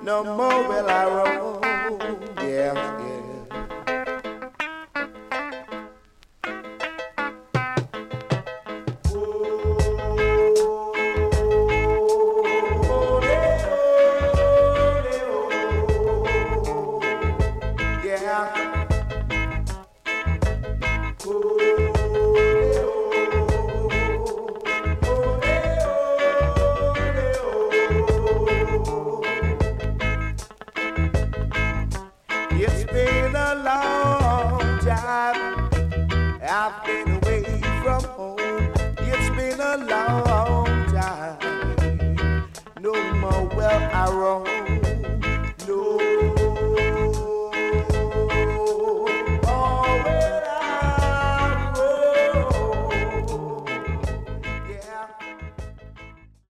no more will I roam. Yeah, yeah. It's been a long time I've been away from home. It's been a long time. No more will I roam.